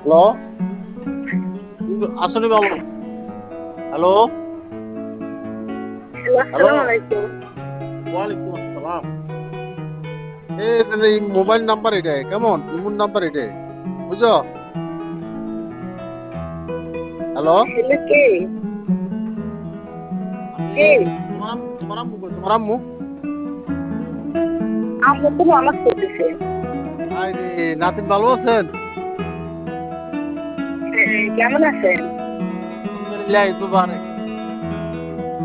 Hello, কিন্তু আসলে ভালো। হ্যালো, হ্যালো, হ্যালো, আসসালামু আলাইকুম। ওয়ালাইকুম আসসালাম। এই মোবাইল নাম্বার এটা কেমন ইমুন নাম্বার এটা বুঝছো? হ্যালো, হ্যালো, কে? আমি কে? তোমার আম্মু কই? তোমার আম্মু? আম্মু তো নামাজ পড়তেছে। আরে নাতিন ভালো আছেন? হ্যাঁ, কেমন আছেন? আলহামদুলিল্লাহ, ঈদ মুবারক।